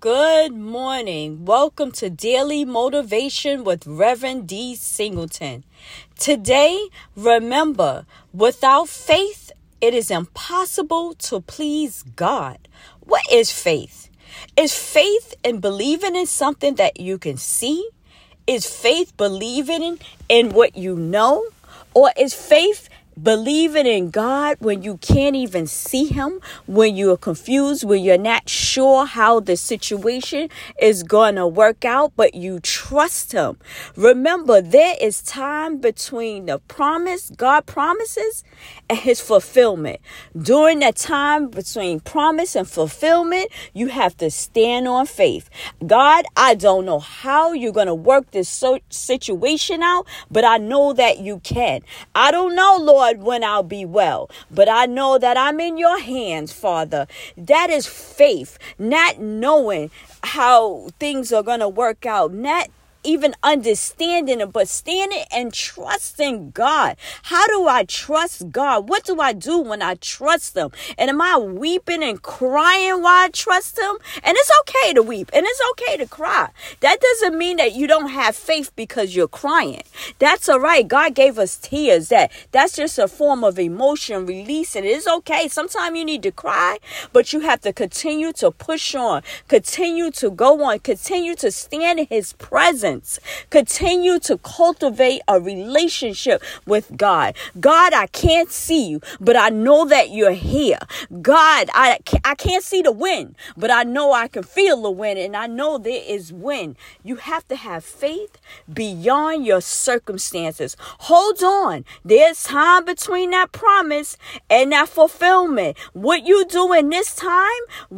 Good morning. Welcome to Daily Motivation with Reverend D. Singleton. Today, remember, without faith, it is impossible to please God. What is faith? Is faith in believing in something that you can see? Is faith believing in what you know? Or is faith believing in God when you can't even see him, when you're confused, when you're not sure how the situation is going to work out, but you trust him? Remember, there is time between the promise God promises and his fulfillment. During that time between promise and fulfillment, you have to stand on faith. God, I don't know how you're going to work this situation out, but I know that you can. I don't know, Lord, when I'll be well, but I know that I'm in your hands, Father. That is faith, not knowing how things are going to work out, not even understanding it, but standing and trusting God. How do I trust God? What do I do when I trust him? And am I weeping and crying while I trust him? And it's okay to weep and it's okay to cry. That doesn't mean that you don't have faith because you're crying. That's all right. God gave us tears. That's just a form of emotion release. And it is okay. Sometimes you need to cry, but you have to continue to push on, continue to go on, continue to stand in his presence. Continue to cultivate a relationship with God. God, I can't see you, but I know that you're here. God, I can't see the wind, but I know I can feel the wind, and I know there is wind. You have to have faith beyond your circumstances. Hold on. There's time between that promise and that fulfillment. What you do in this time